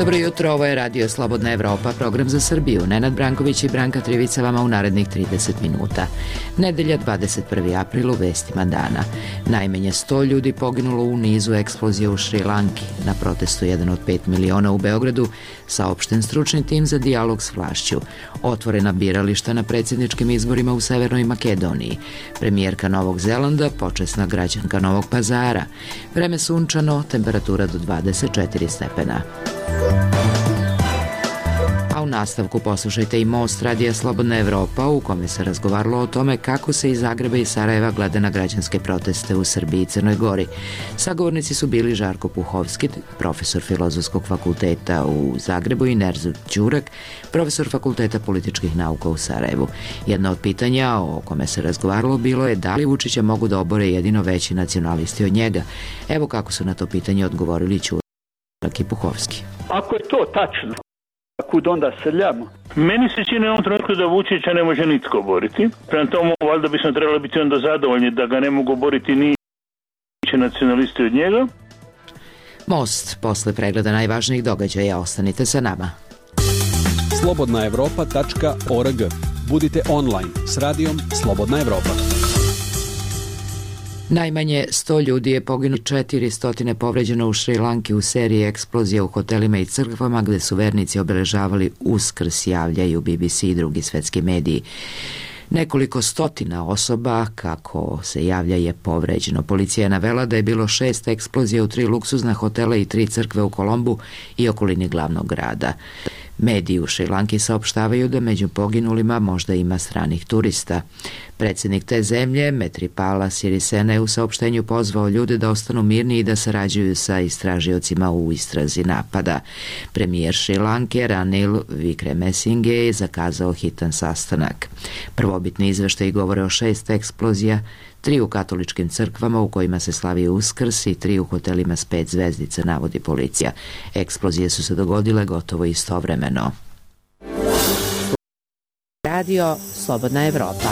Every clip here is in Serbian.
Dobro jutro, ovo je Radio Slobodna Evropa, program za Srbiju. Nenad Branković i Branka Trivica vama u narednih 30 minuta. Nedelja 21. april u vestima dana. Najmanje 100 ljudi poginulo u nizu eksplozija u Šrilanki. Na protestu 1 od 5 miliona u Beogradu saopšten stručni tim za dijalog s vlašću. Otvorena birališta na predsjedničkim izborima u Severnoj Makedoniji. Premijerka Novog Zelanda, počasna građanka Novog Pazara. Vreme sunčano, temperatura do 24 stepena. A u nastavku poslušajte i Most Radija Slobodna Evropa, u kome se razgovaralo o tome kako se iz Zagreba i Sarajeva gleda na građanske proteste u Srbiji i Crnoj Gori. Sagovornici su bili Žarko Puhovski, profesor Filozofskog fakulteta u Zagrebu, i Nerzut Đurak, profesor Fakulteta političkih nauka u Sarajevu. Jedno od pitanja o kome se razgovaralo bilo je da li Vučića mogu da obore jedino veći nacionalisti od njega. Evo kako su na to pitanje odgovorili Đurak i Puhovski. Ako je to tačno, kud onda srljamo? Meni se čini u ovom trenutku da Vučića ne može nitko boriti. Prema tomu, valjda bismo trebali biti onda zadovoljni da ga ne mogu boriti ni nacionalisti od njega. Most, posle pregleda najvažnijih događaja, ostanite sa nama. slobodnaevropa.org. Budite online s radijom Slobodna Evropa. Najmanje 100 ljudi je poginulo, 400 povređeno u Šrilanki u seriji eksplozija u hotelima i crkvama gde su vernici obeležavali Uskrs, javljaju BBC i drugi svetski mediji. Nekoliko stotina osoba, kako se javlja, je povređeno. Policija je navela da je bilo 6 eksplozija u 3 luksuzna hotela i 3 crkve u Kolombu i okolini glavnog grada. Mediji u Šrilanki saopštavaju da među poginulima možda ima stranih turista. Predsjednik te zemlje, Maithripala Sirisena, je u saopštenju pozvao ljude da ostanu mirni i da sarađuju sa istražiocima u istrazi napada. Premijer Šrilanke Ranil Wickremesinghe je zakazao hitan sastanak. Prvobitni izveštaji govore o 6 eksplozija, 3 u katoličkim crkvama u kojima se slavi Uskrs i 3 u hotelima s 5 zvezdica, navodi policija. Eksplozije su se dogodile gotovo istovremeno. Radio Slobodna Evropa.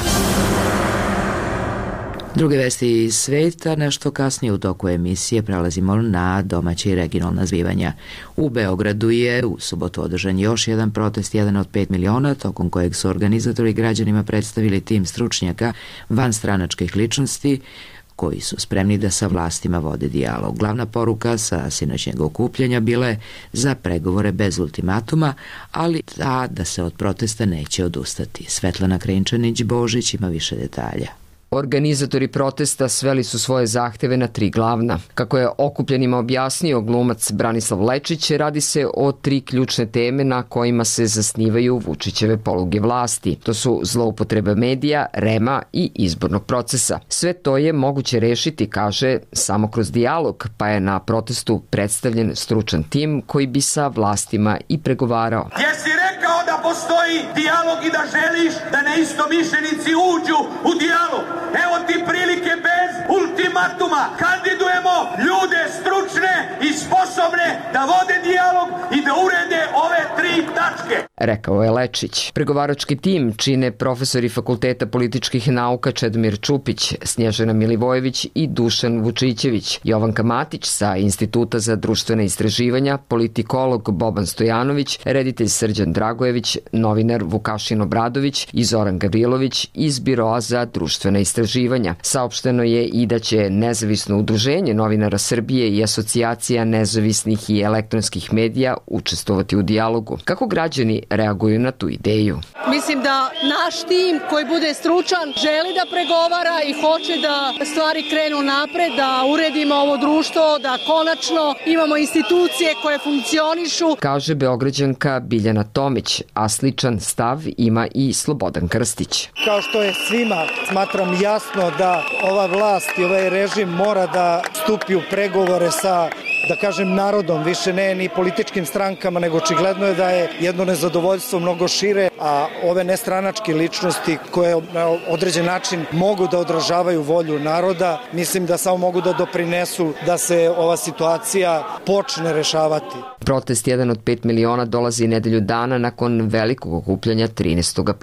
Druge vesti iz sveta, nešto kasnije u toku emisije prelazimo na domaće i regionalna zbivanja. U Beogradu je u subotu održan još jedan protest, 1 od 5 miliona, tokom kojeg su organizatori građanima predstavili tim stručnjaka vanstranačkih ličnosti koji su spremni da sa vlastima vode dijalog. Glavna poruka sa sinoćnjeg okupljanja bila je za pregovore bez ultimatuma, ali da se od protesta neće odustati. Svetlana Krenčanić-Božić ima više detalja. Organizatori protesta sveli su svoje zahteve na 3 glavna. Kako je okupljenima objasnio glumac Branislav Lečić, radi se o 3 ključne teme na kojima se zasnivaju Vučićeve poluge vlasti. To su zloupotreba medija, REM-a i izbornog procesa. Sve to je moguće rešiti, kaže, samo kroz dijalog, pa je na protestu predstavljen stručan tim koji bi sa vlastima i pregovarao. Jesi rekao da postoji dijalog i da želiš da neistomišljenici uđu u dijalog? Evo ti prilike bez ultimatuma. Kandidujemo ljude stručne i sposobne da vode dijalog i da urede ove 3 tačke, rekao je Lečić. Pregovarački tim čine profesori Fakulteta političkih nauka Čedomir Čupić, Snježana Milivojević i Dušan Vučićević, Jovanka Matić sa Instituta za društvena istraživanja, politikolog Boban Stojanović, reditelj Srđan Dragojević, novinar Vukašin Obradović i Zoran Gavrilović iz Biroa za društvena istraživanja. Saopšteno je i da će Nezavisno udruženje novinara Srbije i Asocijacija nezavisnih i elektronskih medija učestvovati u dijalogu. Kako građani reaguju na tu ideju? Mislim da naš tim koji bude stručan želi da pregovara i hoće da stvari krenu napred, da uredimo ovo društvo, da konačno imamo institucije koje funkcionišu, kaže Beograđanka Biljana Tomić, a sličan stav ima i Slobodan Krstić. Kao što je svima, smatram jasno da ova vlast i ovaj režim mora da stupi u pregovore sa, da kažem, narodom, više ne ni političkim strankama, nego očigledno je da je jedno nezadovoljstvo mnogo šire, a ove nestranačke ličnosti koje na određen način mogu da odražavaju volju naroda, mislim da samo mogu da doprinesu da se ova situacija počne rešavati. Protest 1 od 5 miliona dolazi nedelju dana nakon velikog okupljanja 13. aprila.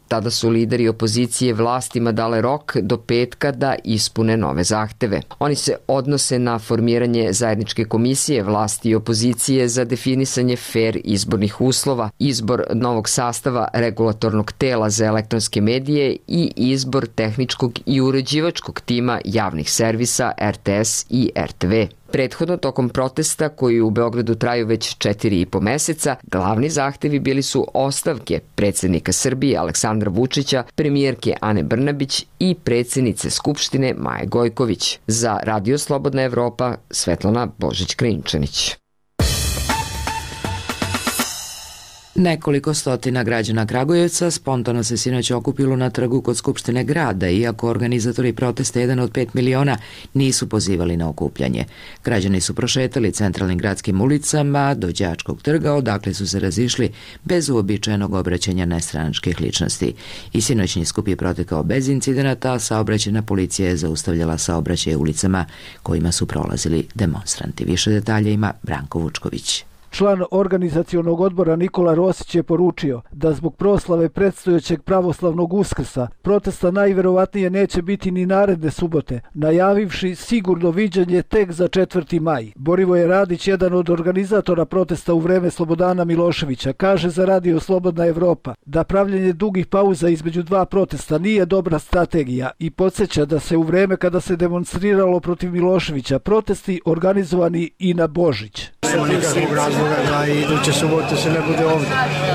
Tada su lideri opozicije vlastima dale rok do petka da ispune nove zahteve. Oni se odnose na formiranje zajedničke komisije vlasti i opozicije za definisanje fer izbornih uslova, izbor novog sastava regulatornog tela za elektronske medije i izbor tehničkog i uređivačkog tima javnih servisa RTS i RTV. Prethodno, tokom protesta koji u Beogradu traju već 4,5 meseca, glavni zahtevi bili su ostavke predsjednika Srbije Aleksandra Vučića, premijerke Ane Brnabić i predsjednice Skupštine Maje Gojković. Za Radio Slobodna Evropa, Svetlana Božić-Krinčanić. Nekoliko stotina građana Kragujevca spontano se sinoć okupilo na trgu kod Skupštine grada, iako organizatori protesta 1 od 5 miliona nisu pozivali na okupljanje. Građani su prošetali centralnim gradskim ulicama do Đačkog trga, odakle su se razišli bez uobičajenog obraćanja nestranačkih ličnosti. I sinoćni skup je protekao bez incidenata, a saobraćajna policija je zaustavljala saobraćaj ulicama kojima su prolazili demonstranti. Više detalja ima Branko Vučković. Član organizacionog odbora Nikola Rosić je poručio da zbog proslave predstojećeg pravoslavnog Uskrsa protesta najverovatnije neće biti ni naredne subote, najavivši sigurno viđanje tek za 4. maj. Borivoje Radić, jedan od organizatora protesta u vreme Slobodana Miloševića, kaže za Radio Slobodna Evropa da pravljenje dugih pauza između dva protesta nije dobra strategija i podsjeća da se u vreme kada se demonstriralo protiv Miloševića protesti organizovani i na Božić. Nema nikakvog razloga da iduće subote se ne bude ovdje.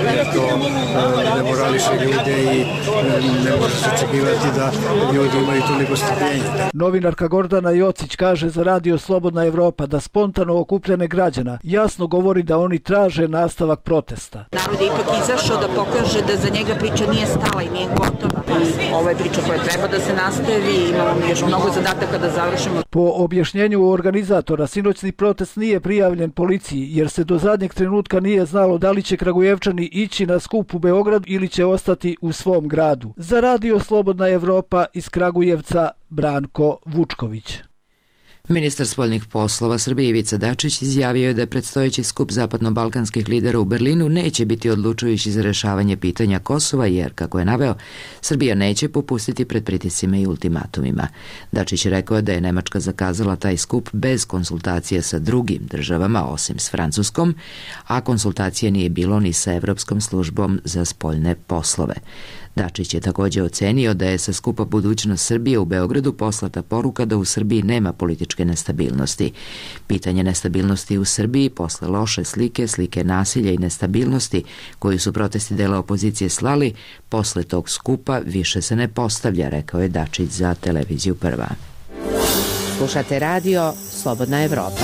To demorališe ljude i ne može se očekivati da ljudi imaju toliko strpljenja. Novinarka Gordana Jocić kaže za Radio Slobodna Evropa da spontano okupljanje građana jasno govori da oni traže nastavak protesta. Narod je ipak izašao da pokaže da za njega priča nije stala i nije gotova. Ovo je priča koja treba da se nastavi i imamo još mnogo zadataka da završimo. Po objašnjenju organizatora, sinoćni protest nije prijavljen policiji jer se do zadnjeg trenutka nije znalo da li će Kragujevčani ići na skup u Beograd ili će ostati u svom gradu. Za Radio Slobodna Evropa iz Kragujevca, Branko Vučković. Ministar spoljnih poslova Srbije Ivica Dačić izjavio je da predstojeći skup zapadno-balkanskih lidera u Berlinu neće biti odlučujući za rešavanje pitanja Kosova jer, kako je naveo, Srbija neće popustiti pred pritiscima i ultimatumima. Dačić rekao da je Nemačka zakazala taj skup bez konsultacije sa drugim državama, osim s Francuskom, a konsultacije nije bilo ni sa Evropskom službom za spoljne poslove. Dačić je također ocenio da je sa skupa Budućnost Srbije u Beogradu poslata poruka da u Srbiji nema političke nestabilnosti. Pitanje nestabilnosti u Srbiji posle loše slike nasilja i nestabilnosti koju su protesti dela opozicije slali, posle tog skupa više se ne postavlja, rekao je Dačić za televiziju Prva. Slušate radio Slobodna Evropa.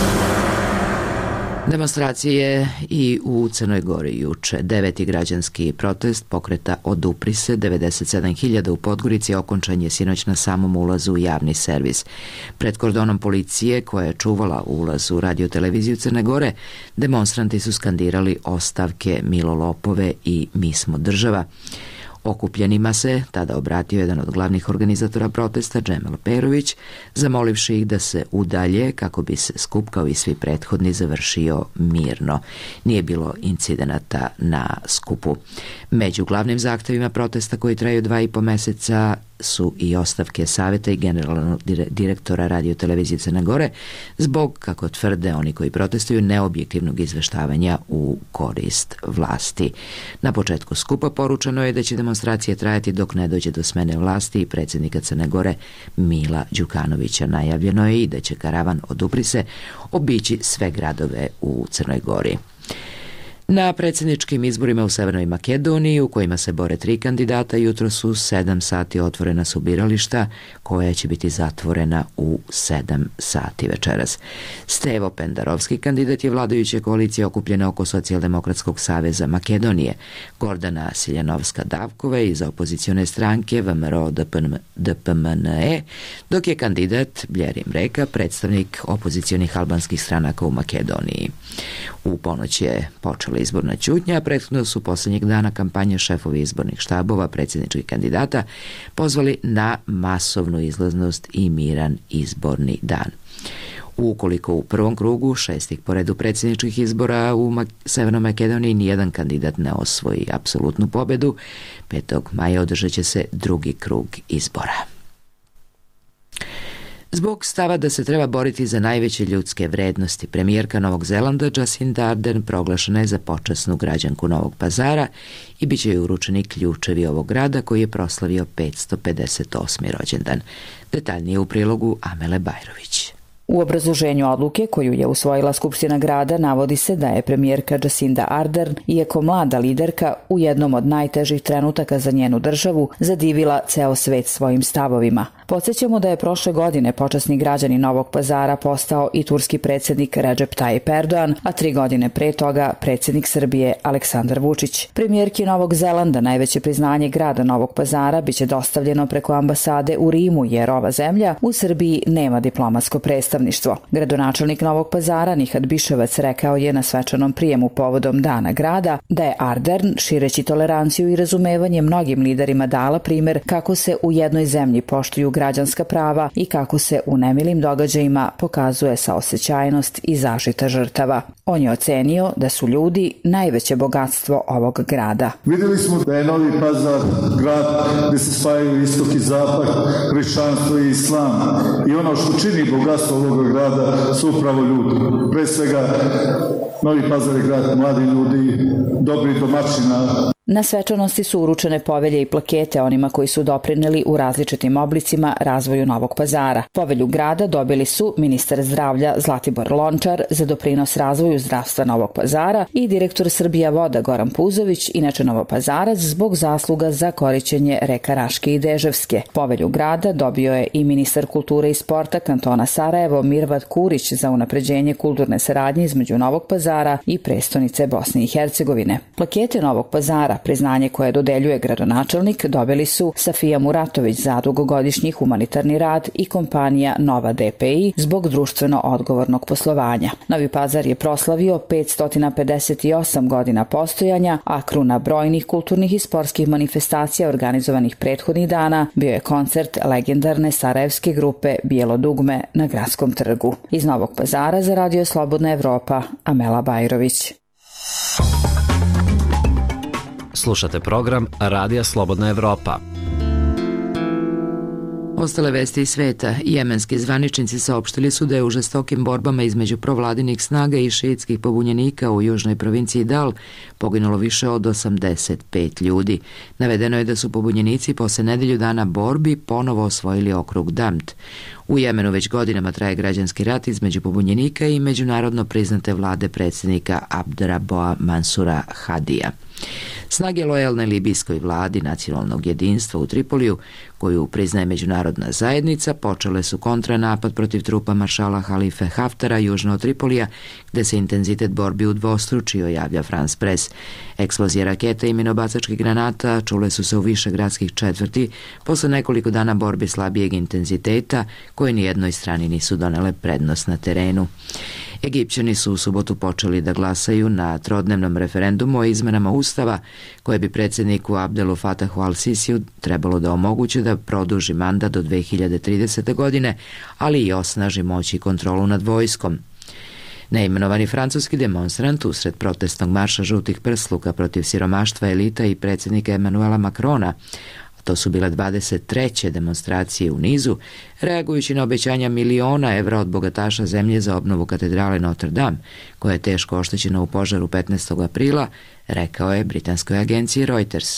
Demonstracije i u Crnoj Gori juče. 9. građanski protest pokreta Odupri se, 97.000 u Podgorici, okončan je sinoć na samom ulazu u javni servis. Pred kordonom policije koja je čuvala ulaz u radio-televiziju Crne Gore, demonstranti su skandirali ostavke, Milo lopove i Mi smo država. Okupljenima se tada obratio jedan od glavnih organizatora protesta, Džemil Perović, zamolivši ih da se udalje kako bi se skup kao i svi prethodni završio mirno. Nije bilo incidenata na skupu. Među glavnim zahtevima protesta koji traju 2,5 meseca su i ostavke saveta i generalnog direktora radio-televizije Crne Gore zbog, kako tvrde oni koji protestuju, neobjektivnog izveštavanja u korist vlasti. Na početku skupa poručeno je da će demonstracije trajati dok ne dođe do smene vlasti i predsjednika Crne Gore Mila Đukanovića. Najavljeno je i da će karavan Odupri se obići sve gradove u Crnoj Gori. Na predsjedničkim izborima u Severnoj Makedoniji, u kojima se bore 3 kandidata, jutro su 7 sati otvorena su birališta, koja će biti zatvorena u 7 sati večeras. Stevo Pendarovski, kandidat je vladajuće koalicije okupljene oko Socijaldemokratskog saveza Makedonije, Gordana Siljanovska-Davkova iz opozicione stranke VMRO DPMNE, dok je kandidat Bljerim Reka, predstavnik opozicionih albanskih stranaka u Makedoniji. U ponoć je počela izborna ćutnja, a prethodno su posljednjeg dana kampanje šefovi izbornih štabova predsjedničkih kandidata pozvali na masovnu izlaznost i miran izborni dan. Ukoliko u prvom krugu šestih po redu predsjedničkih izbora u Severnoj Makedoniji nijedan kandidat ne osvoji apsolutnu pobedu, 5. maja održat će se drugi krug izbora. Zbog stava da se treba boriti za najveće ljudske vrednosti, premijerka Novog Zelanda Jacinda Ardern proglašena je za počasnu građanku Novog Pazara i bit će joj uručeni ključevi ovog grada koji je proslavio 558. rođendan. Detaljnije u prilogu Amele Bajrović. U obrazloženju odluke koju je usvojila Skupština grada navodi se da je premijerka Jacinda Ardern, iako mlada liderka, u jednom od najtežih trenutaka za njenu državu zadivila ceo svet svojim stavovima. Podsjećamo da je prošle godine počasni građanin Novog Pazara postao i turski predsjednik Recep Tayyip Erdogan, a 3 godine pre toga predsjednik Srbije Aleksandar Vučić. Premijerki Novog Zelanda najveće priznanje grada Novog Pazara biće dostavljeno preko ambasade u Rimu, jer ova zemlja u Srbiji nema diplomatsko predstavništvo. Gradonačelnik Novog Pazara Nihat Biševac rekao je na svečanom prijemu povodom Dana grada da je Ardern, šireći toleranciju i razumevanje mnogim liderima, dala primer kako se u jednoj zemlji poštuju građanska prava i kako se u nemilim događajima pokazuje saosećajnost i zaštita žrtava. On je ocenio da su ljudi najveće bogatstvo ovog grada. Vidjeli smo da je Novi Pazar grad gdje se spajaju istok i zapad, hrišćanstvo i islam. I ono što čini bogatstvo ovog grada su upravo ljudi. Pre svega, Novi Pazar je grad mladi ljudi, dobri domaćina. Na svečanosti su uručene povelje i plakete onima koji su doprineli u različitim oblicima razvoju Novog Pazara. Povelju grada dobili su ministar zdravlja Zlatibor Lončar za doprinos razvoju zdravstva Novog Pazara i direktor Srbija voda Goran Puzović, inače Novopazarac, zbog zasluga za korišćenje reka Raške i Deževske. Povelju grada dobio je i ministar kulture i sporta kantona Sarajevo Mirvat Kurić za unapređenje kulturne saradnje između Novog Pazara i prestonice Bosne i Hercegovine. Plakete Novog Pazara, priznanje koje dodeljuje gradonačelnik, dobili su Safija Muratović za dugogodišnji humanitarni rad i kompanija Nova DPI zbog društveno odgovornog poslovanja. Novi Pazar je proslavio 558 godina postojanja, a kruna brojnih kulturnih i sportskih manifestacija organizovanih prethodnih dana bio je koncert legendarne sarajevske grupe Bijelo dugme na Gradskom trgu. Iz Novog Pazara za Radio Slobodna Evropa, Amela Bajrović. Slušate program Radija Slobodna Evropa. Ostale vesti iz sveta. Jemenski zvaničnici saopštili su da je u žestokim borbama između provladinih snaga i šiitskih pobunjenika u južnoj provinciji Dal poginulo više od 85 ljudi. Navedeno je da su pobunjenici posle nedelju dana borbi ponovo osvojili okrug Damt. U Jemenu već godinama traje građanski rat između pobunjenika i međunarodno priznate vlade predsjednika Abdraboa Mansura Hadija. Snage lojalne libijskoj vladi nacionalnog jedinstva u Tripoliju, koju priznaje međunarodna zajednica, počele su kontranapad protiv trupa maršala Halife Haftara južno od Tripolija, gde se intenzitet borbi udvostručio, javlja France Press. Eksplozije raketa i minobacačkih granata čule su se u više gradskih četvrti posle nekoliko dana borbi slabijeg intenziteta, koje nijednoj strani nisu donele prednost na terenu. Egipćani su u subotu počeli da glasaju na trodnevnom referendumu o izmenama ustava, koje bi predsjedniku Abdelu Fatahu al-Sisiju trebalo da omogući da produži mandat do 2030. godine, ali i osnaži moć i kontrolu nad vojskom. Neimenovani francuski demonstrant usred protestnog marša žutih prsluka protiv siromaštva elita i predsjednika Emanuela Macrona, to su bile 23. demonstracije u nizu, reagujući na obećanja miliona evra od bogataša zemlje za obnovu katedrale Notre Dame, koja je teško oštećena u požaru 15. aprila, rekao je britanskoj agenciji Reuters.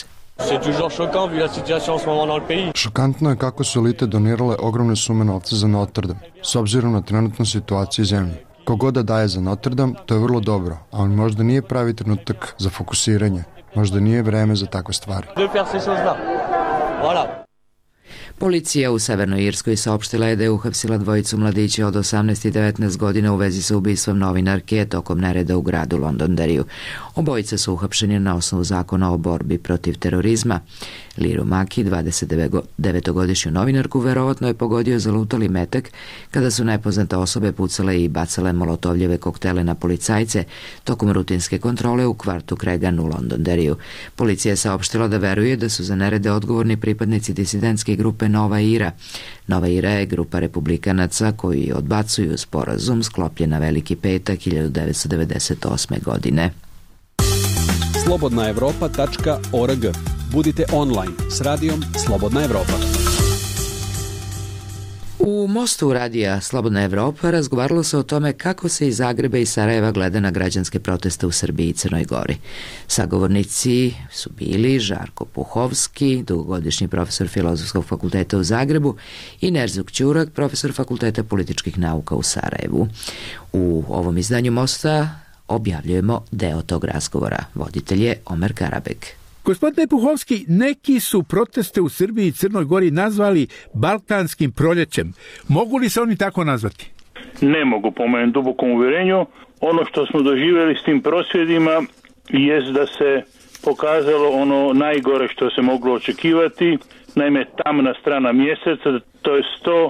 Šokantno je kako su elite donirale ogromne sume novca za Notre Dame, s obzirom na trenutnu situaciju zemlje. Kogod da daje za Notre Dame, to je vrlo dobro, ali možda nije pravi trenutak za fokusiranje, možda nije vreme za takve stvari. Policija u Severnoj Irskoj saopštila je da je uhapsila dvojicu mladića od 18 i 19 godina u vezi sa ubistvom novinarke tokom nereda u gradu Londonderryu. Obojica su uhapšeni na osnovu zakona o borbi protiv terorizma. Liru Maki, 29-godišnju novinarku, verovatno je pogodio zalutali metak kada su nepoznate osobe pucale i bacale molotovljeve koktele na policajce tokom rutinske kontrole u kvartu Cregan u Londonderryu. Policija je saopštila da veruje da su za nerede odgovorni pripadnici disidentske grupe grupe Nova Ira. Nova Ira je grupa republikanaca koji odbacuju sporazum sklopljen na Veliki petak 1998. godine. slobodnaevropa.org. Budite online s radijom Slobodna Evropa. U Mostu radija Slobodna Evropa razgovaralo se o tome kako se iz Zagreba i Sarajeva gleda na građanske proteste u Srbiji i Crnoj Gori. Sagovornici su bili Žarko Puhovski, dugogodišnji profesor Filozofskog fakulteta u Zagrebu, i Nerzuk Ćurak, profesor Fakulteta političkih nauka u Sarajevu. U ovom izdanju Mosta objavljujemo deo tog razgovora. Voditelj je Omer Karabek. Gospodine Puhovski, neki su proteste u Srbiji i Crnoj Gori nazvali balkanskim proljećem. Mogu li se oni tako nazvati? Ne mogu, po mojem dubokom uvjerenju. Ono što smo doživjeli s tim prosvjedima jest da se pokazalo ono najgore što se moglo očekivati. Naime, tamna strana mjeseca, to je to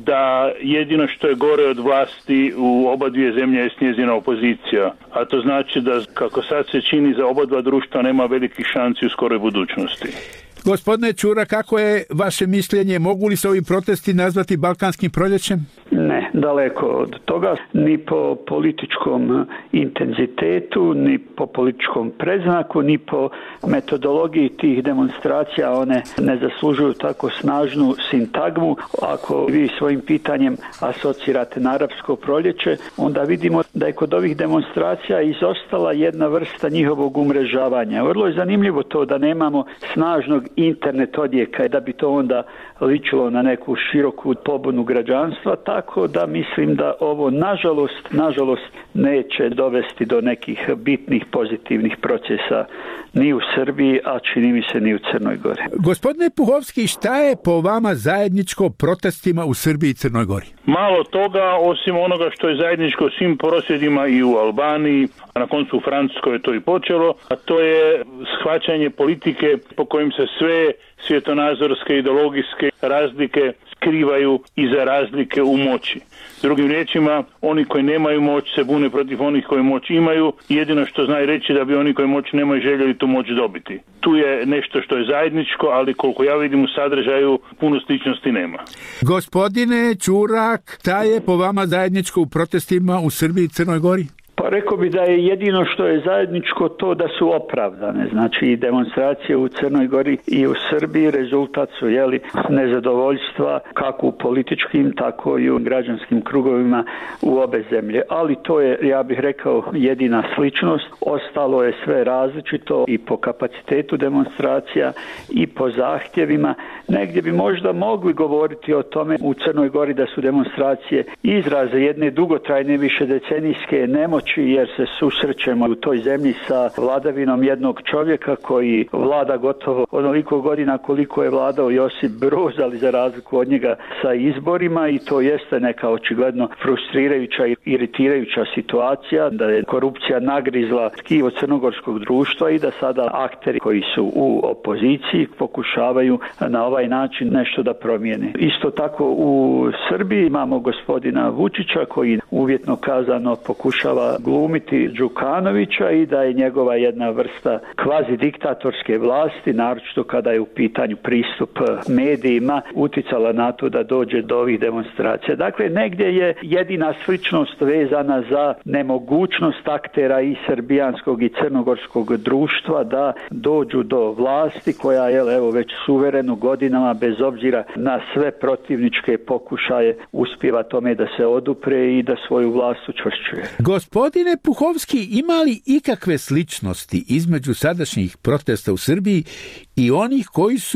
da jedino što je gore od vlasti u oba dvije zemlje je njezina opozicija. A to znači da, kako sad se čini, za oba dva društva nema velikih šansi u skoroj budućnosti. Gospodine Ćura, kako je vaše mišljenje? Mogu li se ovi protesti nazvati balkanskim proljećem? Ne, daleko od toga, ni po političkom intenzitetu, ni po političkom predznaku, ni po metodologiji tih demonstracija. One ne zaslužuju tako snažnu sintagmu. Ako vi svojim pitanjem asocirate na arapsko proljeće, onda vidimo da je kod ovih demonstracija izostala jedna vrsta njihovog umrežavanja. Vrlo je zanimljivo to da nemamo snažnog internet odjeka, da bi to onda ličilo na neku široku pobunu građanstva, tako da mislim da ovo nažalost neće dovesti do nekih bitnih pozitivnih procesa ni u Srbiji, a čini mi se ni u Crnoj Gori. Gospodine Puhovski, šta je po vama zajedničko protestima u Srbiji i Crnoj Gori? Malo toga, osim onoga što je zajedničko svim prosvjedima i u Albaniji, a na koncu u Francuskoj je to i počelo, a to je shvaćanje politike po kojim se sve svjetonazorske, ideologijske razlike skrivaju iza razlike u moći. Drugim riječima, oni koji nemaju moć se bune protiv onih koji moć imaju. Jedino što znaju reći da bi oni koji moć nemaju željeli tu moć dobiti. Tu je nešto što je zajedničko, ali koliko ja vidim u sadržaju, puno sličnosti nema. Gospodine Ćurak, šta je po vama zajedničko u protestima u Srbiji i Crnoj Gori? Pa rekao bi da je jedino što je zajedničko to da su opravdane. Znači i demonstracije u Crnoj Gori i u Srbiji rezultat su nezadovoljstva kako u političkim, tako i u građanskim krugovima u obe zemlje. Ali to je, ja bih rekao, jedina sličnost. Ostalo je sve različito i po kapacitetu demonstracija i po zahtjevima. Negdje bi možda mogli govoriti o tome u Crnoj Gori da su demonstracije izraze jedne dugotrajne višedecenijske nemoći, jer se susrećemo u toj zemlji sa vladavinom jednog čovjeka koji vlada gotovo onoliko godina koliko je vladao Josip Broz, ali za razliku od njega sa izborima, i to jeste neka očigledno frustrirajuća i iritirajuća situacija, da je korupcija nagrizla tkivo crnogorskog društva i da sada akteri koji su u opoziciji pokušavaju na ovaj način nešto da promijene. Isto tako u Srbiji imamo gospodina Vučića koji uvjetno kazano pokušava glumiti Đukanovića i da je njegova jedna vrsta kvazi diktatorske vlasti, naročito kada je u pitanju pristup medijima, uticala na to da dođe do ovih demonstracija. Dakle, negdje je jedina sličnost vezana za nemogućnost aktera i srbijanskog i crnogorskog društva da dođu do vlasti koja je evo već suvereno godinama bez obzira na sve protivničke pokušaje uspijeva tome da se odupre i da svoju vlast učvršćuje. Gospodine Puhovski, ima li ikakve sličnosti između sadašnjih protesta u Srbiji i onih koji su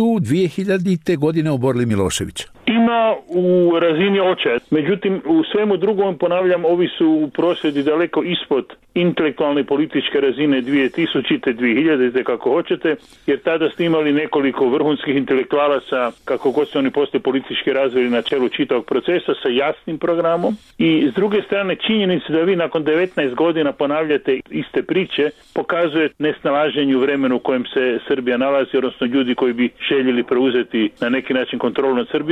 2000. godine oborili Miloševića? Ima u razini očaja. Međutim, u svemu drugom, ponavljam, ovi su prosvjedi daleko ispod intelektualne i političke razine 2000. 2000. kako hoćete, jer tada ste imali nekoliko vrhunskih intelektualaca, kako god se oni poslije politički razvili na čelu čitavog procesa, sa jasnim programom. I s druge strane, činjenica da vi nakon 19 godina ponavljate iste priče, pokazuje nesnalaženje u vremenu u kojem se Srbija nalazi, odnosno ljudi koji bi željeli preuzeti na neki način kontrolu nad Srbijom.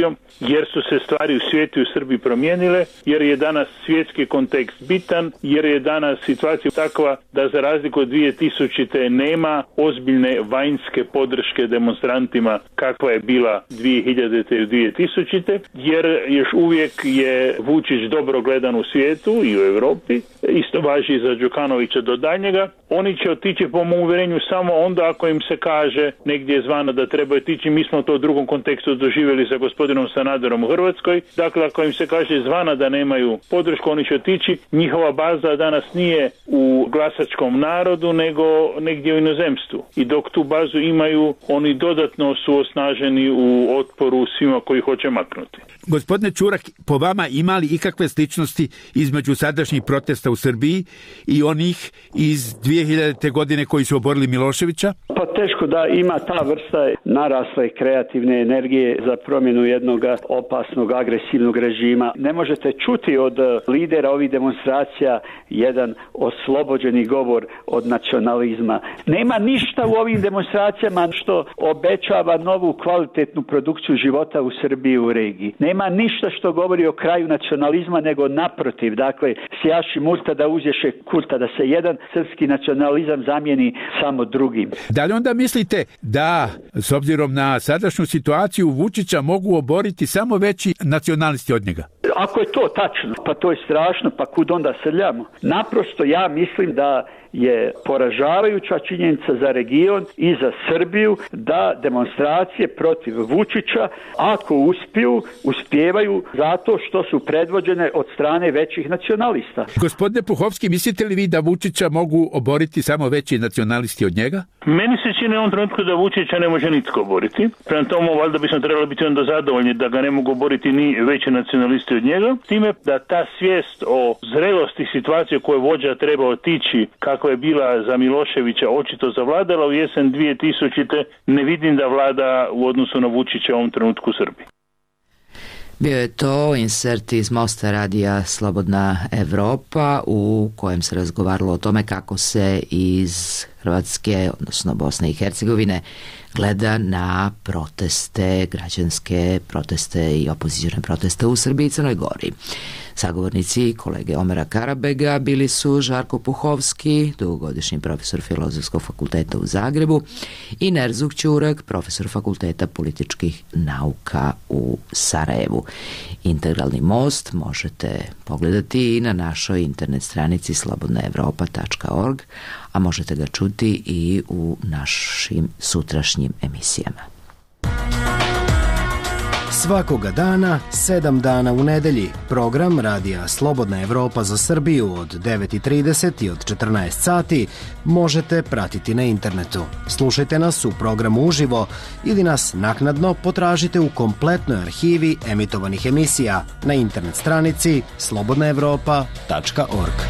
jer su se stvari u svijetu i u Srbiji promijenile, jer je danas svjetski kontekst bitan, jer je danas situacija takva da za razliku od 2000. nema ozbiljne vanjske podrške demonstrantima kakva je bila 2000. i 2000. jer još uvijek je Vučić dobro gledan u svijetu i u Europi, isto važi za Đukanovića do daljnjega. Oni će otići po mom uvjerenju samo onda ako im se kaže negdje zvana da treba otići. Mi smo to u drugom kontekstu doživjeli sa gospodinom Sanaderom u Hrvatskoj. Dakle, ako im se kaže zvana da nemaju podršku, oni će otići. Njihova baza danas nije u glasačkom narodu, nego negdje u inozemstvu. I dok tu bazu imaju, oni dodatno su osnaženi u otporu svima koji hoće maknuti. Gospodine Čurak, po vama ima li ikakve sličnosti između sadašnjih protesta u Srbiji i onih iz 2000. godine koji su oborili Miloševića? Pa teško da ima ta vrsta narasle kreativne energije za promjenu jednog opasnog, agresivnog režima. Ne možete čuti od lidera ovih demonstracija jedan oslobođeni govor od nacionalizma. Nema ništa u ovim demonstracijama što obećava novu kvalitetnu produkciju života u Srbiji u regiji. Nema ništa što govori o kraju nacionalizma, nego naprotiv. Dakle, sjaši Murta da uzješe Kurta, da se jedan srpski nacionalizam zamijeni samo drugim. Da li onda mislite da, s obzirom na sadašnju situaciju, Vučića mogu oboriti samo veći nacionalisti od njega? Ako je to tačno, pa to je strašno, pa kud onda srljamo? Naprosto ja mislim da je poražavajuća činjenica za region i za Srbiju da demonstracije protiv Vučića, ako uspijevaju zato što su predvođene od strane većih nacionalista. Gospodine Puhovski, mislite li vi da Vučića mogu oboriti samo veći nacionalisti od njega? Meni se čini u ovom trenutku da Vučića ne može nitko oboriti. Prema tomu, valjda bismo trebali biti onda zadovoljni da ga ne mogu oboriti ni veći nacionalisti od njega. Time da ta svijest o zrelosti situacije koje vođa treba otići kako je bila za Miloševića očito zavladala u jesen 2000. ne vidim da vlada u odnosu na Vučića u ovom trenutku u Srbiji. Bio je to insert iz Mosta radija Slobodna Evropa u kojem se razgovaralo o tome kako se iz Hrvatske, odnosno Bosne i Hercegovine, gleda na proteste, građanske proteste i opozicione proteste u Srbiji i Crnoj Gori. Sagovornici kolege Omera Karabega bili su Žarko Puhovski, dugogodišnji profesor Filozofskog fakulteta u Zagrebu, i Nerzuk Ćurak, profesor Fakulteta političkih nauka u Sarajevu. Integralni most možete pogledati i na našoj internet stranici slobodnaevropa.org, a možete ga čuti i u našim sutrašnjim emisijama. Svakoga dana, 7 dana u nedelji, program Radija Slobodna Evropa za Srbiju od 9:30 i od 14 sati možete pratiti na internetu. Slušajte nas u programu uživo ili nas naknadno potražite u kompletnoj arhivi emitovanih emisija na internet stranici slobodnaevropa.org.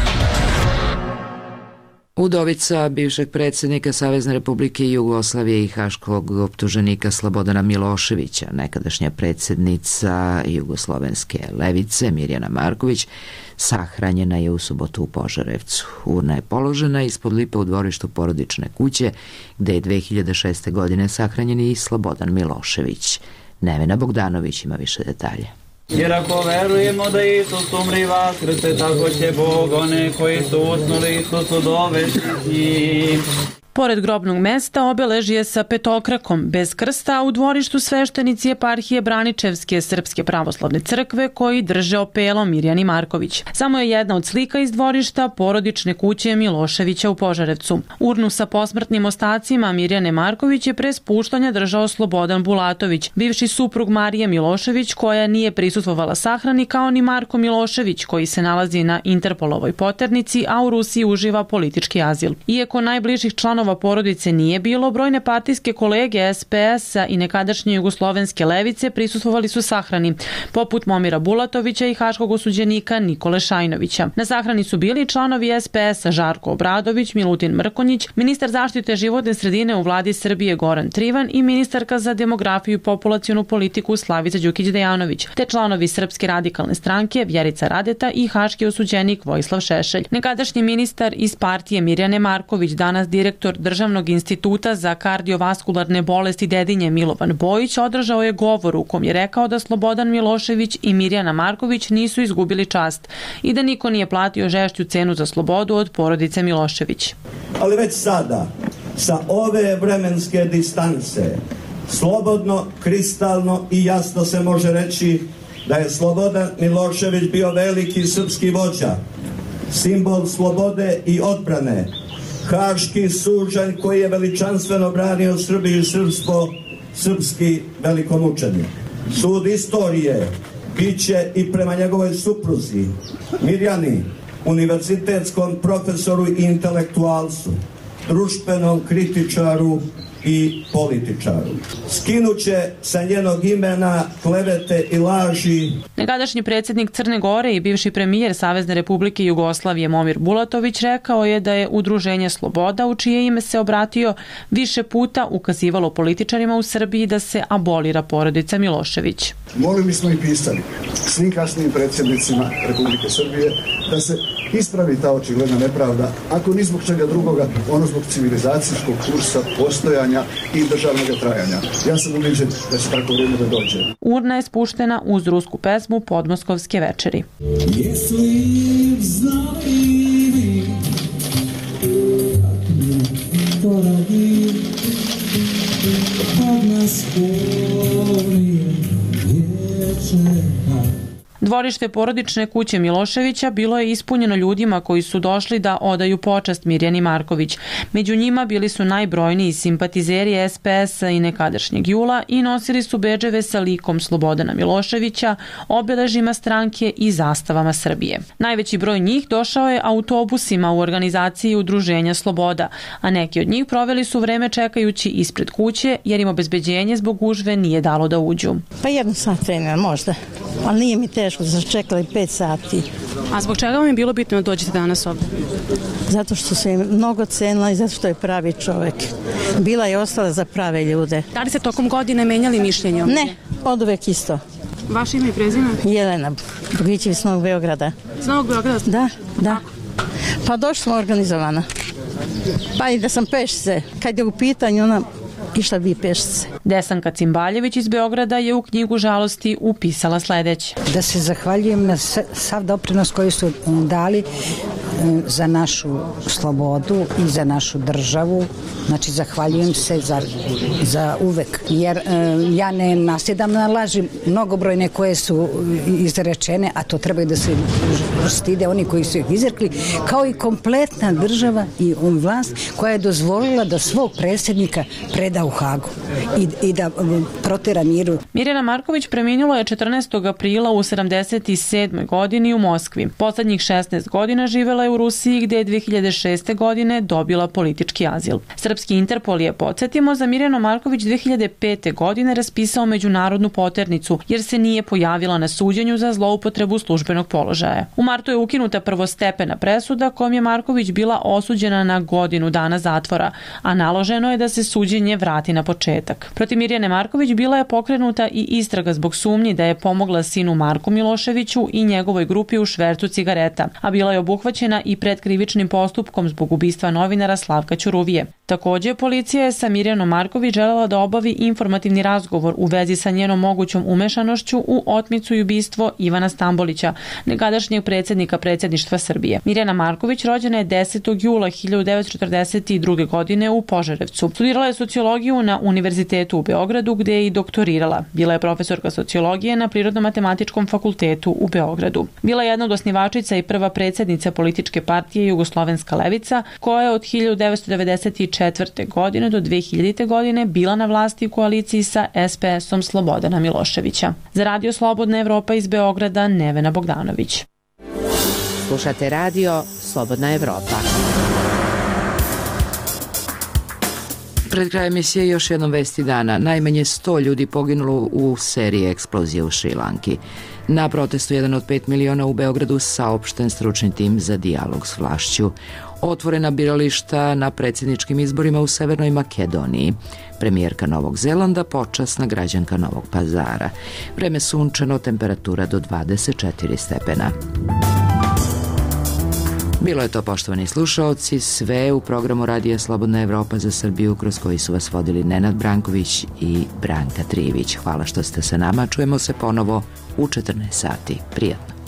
Udovica bivšeg predsjednika Savezne Republike Jugoslavije i haškog optuženika Slobodana Miloševića, nekadašnja predsjednica jugoslovenske levice Mirjana Marković, sahranjena je u subotu u Požarevcu. Urna je položena ispod lipe u dvorištu porodične kuće, gde je 2006. godine sahranjen i Slobodan Milošević. Nevena Bogdanović ima više detalje. Jer ako verujemo da Isus umri vaskrse, tako će Bog one koji su usnuli Isusu dovesti s njim. Pored grobnog mesta obeležje sa petokrakom bez krsta u dvorištu sveštenici eparhije Braničevske Srpske pravoslavne crkve koji drže opelo Mirjani Marković. Samo je jedna od slika iz dvorišta porodične kuće Miloševića u Požarevcu. Urnu sa posmrtnim ostacima Mirjane Marković je pre spuštanja držao Slobodan Bulatović, bivši suprug Marije Milošević koja nije prisustvovala sahrani, kao ni Marko Milošević koji se nalazi na Interpolovoj poternici, a u Rusiji uživa politički azil. Iako najbližih članova porodice nije bilo, brojne partijske kolege SPS-a i nekadašnje jugoslovenske levice prisustvovali su sahrani, poput Momira Bulatovića i haškog osuđenika Nikole Šajnovića. Na sahrani su bili članovi SPS-a Žarko Obradović, Milutin Mrkonjić, ministar zaštite životne sredine u vladi Srbije Goran Trivan i ministarka za demografiju i populacionu politiku Slavica Đukić-Dejanović, te članovi Srpske radikalne stranke Vjerica Radeta i haški osuđenik Vojislav Šešelj. Nekadašnji ministar iz partije Mirjane Marković, danas direktor direktor Državnog instituta za kardiovaskularne bolesti Dedinje Milovan Bojić održao je govor u kom je rekao da Slobodan Milošević i Mirjana Marković nisu izgubili čast i da niko nije platio žešću cenu za slobodu od porodice Milošević. Ali već sada, sa ove vremenske distance, slobodno, kristalno i jasno se može reći da je Slobodan Milošević bio veliki srpski vođa, simbol slobode i odbrane, haški sužanj koji je veličanstveno branio Srbiju i srpstvo, srpski velikomučenik. Sud istorije biće i prema njegovoj supruzi, Mirjani, univerzitetskom profesoru i intelektualcu, društvenom kritičaru i političaru. Skinuće sa njenog imena klevete i laži. Nekadašnji predsjednik Crne Gore i bivši premijer Savezne Republike Jugoslavije Momir Bulatović rekao je da je Udruženje Sloboda, u čije ime se obratio, više puta ukazivalo političarima u Srbiji da se abolira porodica Milošević. Molili smo i pisali svim kasnijim predsjednicima Republike Srbije da se ispravi ta očigledna nepravda, ako ni zbog čega drugoga, ono zbog civilizacijskog kursa postojanja i državnog trajanja. Ja sam ubeđen da će tako vrijeme da dođe. Urna je spuštena uz rusku pesmu Podmoskovske večeri. Если знали, поради Podmoskovske večeri. Dvorište porodične kuće Miloševića bilo je ispunjeno ljudima koji su došli da odaju počast Mirjani Marković. Među njima bili su najbrojniji simpatizeri SPS-a i nekadašnjeg JUL-a i nosili su bedževe sa likom Slobodana Miloševića, obeležima stranke i zastavama Srbije. Najveći broj njih došao je autobusima u organizaciji Udruženja Sloboda, a neki od njih proveli su vreme čekajući ispred kuće jer im obezbeđenje zbog gužve nije dalo da uđu. Pa 1 sat vremena možda, ali nije mi teško da su čekali 5 sati. A zbog čega vam je bilo bitno da dođete danas ovdje? Zato što se mnogo cenila i zato što je pravi čovek. Bila je ostala za prave ljude. Da li ste tokom godine menjali mišljenje ovdje? Ne, od uvek isto. Vaše ime i prezime? Jelena Bogićević iz Novog Beograda. Iz Novog Beograda? Da. Pa došla smo organizovana. Pa i da sam pešice. Kad je u pitanju ona išla bi pešice. Desanka Cimbaljević iz Beograda je u knjigu žalosti upisala sledeće. Da se zahvaljujem na sav doprinos koji su dali za našu slobodu i za našu državu. Znači, zahvaljujem se za uvek. Jer ja ne nasjedam na laži mnogobrojne koje su izrečene, a to trebaju da se stide oni koji su ih izrekli, kao i kompletna država i vlast koja je dozvolila da svog predsjednika preda u Hagu i da protera miru. Mirjana Marković preminula je 14. aprila u 77. godini u Moskvi. Poslednjih 16 godina živela je u Rusiji gde je 2006. godine dobila politički azil. Srpski Interpol je, podsjetimo, za Mirjanu Marković 2005. godine raspisao međunarodnu poternicu jer se nije pojavila na suđenju za zloupotrebu službenog položaja. U martu je ukinuta prvostepena presuda kojom je Marković bila osuđena na godinu dana zatvora, a naloženo je da se suđenje vrati na početak. Protiv Mirjane Marković bila je pokrenuta i istraga zbog sumnji da je pomogla sinu Marku Miloševiću i njegovoj grupi u švercu cigareta, a bila je obuhvaćena i pred krivičnim postupkom zbog ubistva novinara Slavka Ćuruvije. Takođe, policija je sa Mirjanom Marković želela da obavi informativni razgovor u vezi sa njenom mogućom umešanošću u otmicu i ubistvo Ivana Stambolića, nekadašnjeg predsjednika predsjedništva Srbije. Mirjana Marković rođena je 10. jula 1942. godine u Požarevcu. Studirala je sociologiju na Univerzitetu u Beogradu gde je i doktorirala. Bila je profesorka sociologije na Prirodno-matematičkom fakultetu u Beogradu. Bila je jedna od osnivačica i prva predsjednica političke partije Jugoslovenska levica, koja je od 1994. godine do 2000. godine bila na vlasti u koaliciji sa SPS-om Slobodana Miloševića. Za Radio Slobodna Evropa iz Beograda, Nevena Bogdanović. Slušate Radio Slobodna Evropa. Pred krajem emisije još jednom vesti dana. Najmanje 100 ljudi poginulo u seriji eksplozije u Šrilanki. Na protestu 1 od 5 miliona u Beogradu saopšten stručni tim za dijalog s vlašću. Otvorena birališta na predsjedničkim izborima u Severnoj Makedoniji. Premijerka Novog Zelanda, počasna građanka Novog Pazara. Vreme sunčano, temperatura do 24 stepena. Bilo je to, poštovani slušaoci, sve u programu Radija Slobodna Evropa za Srbiju, kroz koji su vas vodili Nenad Branković i Branka Trivić. Hvala što ste sa nama, čujemo se ponovo u 14 sati. Prijatno.